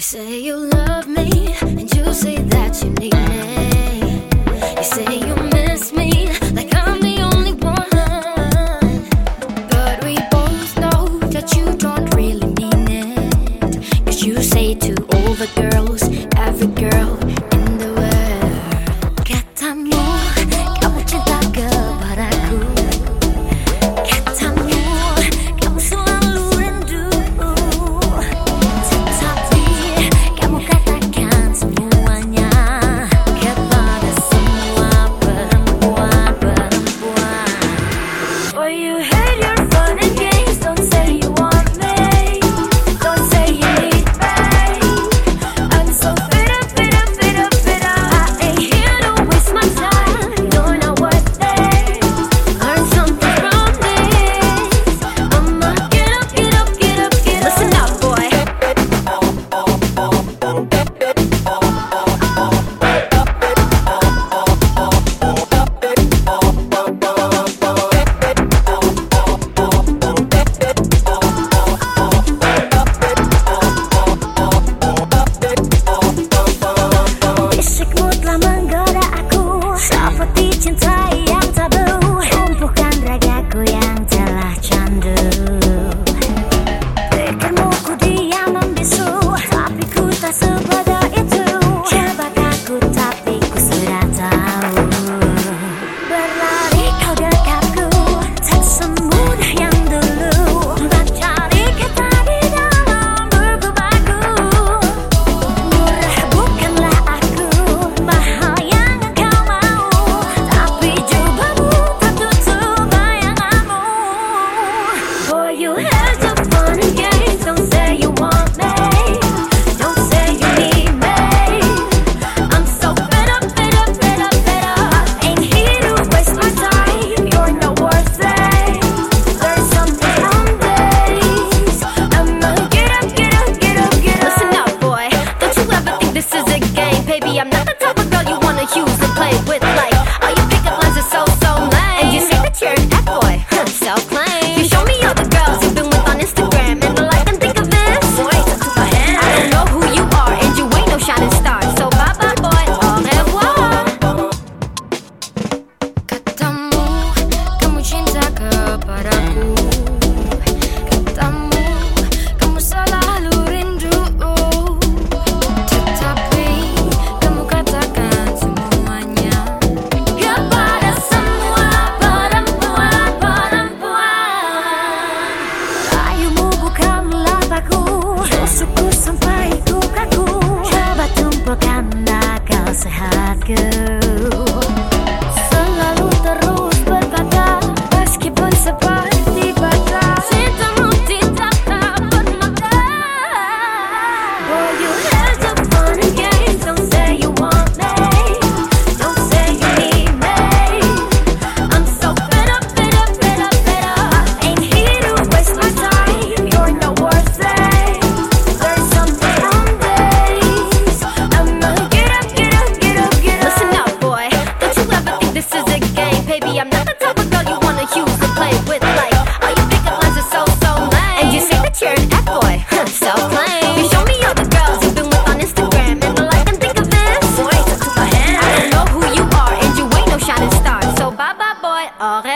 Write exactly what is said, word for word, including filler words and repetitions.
say you love me, and you say that you need me. You say you miss me, like I'm the only one. But we both know that you don't really mean it, 'cause you say to all the girls, every girl in the world, katamu, kamu cinta kepadaku. Katamu, kamu selalu rindu. Tetapi kamu katakan semuanya kepada semua perempuan-perempuan. Oh, you hate your fun and games, don't say you want me, don't say you need me. I'm so fed up, fed up, fed up, fed up. I ain't here to waste my time, you're not worth it. Learn something from this. I'ma get up, get up, get up, get up. Listen up, boy. Bisikmu telah menggoda aku seperti cinta yang tabu. Lumpuhkan ragaku yang telah candu. Pikirmu ku diam membisu, tapi ku tak sebodoh itu. Jebak aku tapi ku sudah tahu. Berlari kau dekatku, tak semudah yang dulu. Mencari kata di dalam buku baku. Murah bukanlah aku, mahal yang engkau mau. Tapi jubahmu tak tutup bayanganmu. Boy, you have the fun and games, don't say you want me, don't say you need me. I'm so fed up, fed up, fed up, fed up. I ain't here to waste my time, you're not worth it. Learn something from this. I'ma get up, get up, get up, get up. Listen up, boy, don't you ever think this is a game. Baby, I'm not the type of girl you wanna use and play with. Like, all your pickup lines are so, so lame. And you say that you're an F-boy, huh, self-claim. You show me all the girls you've been with on Instagram, and all I can think of is, boy, talk to my hand. I don't know who you are, and you ain't no shining star. So bye-bye, boy, au revoir. Katamu, kamu cinta kepadaku. Katamu, kamu selalu rindu. Tetapi kamu katakan semuanya kepada semua perempuan-perempuan. Rayumu bukanlah baku, tusukku sampai ku kaku. Coba tumpukan akal sehatku. Selalu terus berkata, meskipun seperti baca, cintamu tidak tak bermata. Boy, you have the fun and games, don't say you want me, don't say you need me. I'm so fed up, fed up, fed up, fed up. I ain't here to waste my time, you're not worth it. Learn something from this. I'ma get up, get up, get up, get up. Listen up, boy, don't you ever think this is a game. Baby, I'm not the type of girl you wanna use and play with. Like, all your pickup lines are so, so lame. And you say that you're an F-boy, huh, self-claim. You show me all the girls you've been with on Instagram, and all I can think of is, boy, talk to my hand. I don't know who you are, and you ain't no shining star. So bye-bye, boy, au revoir.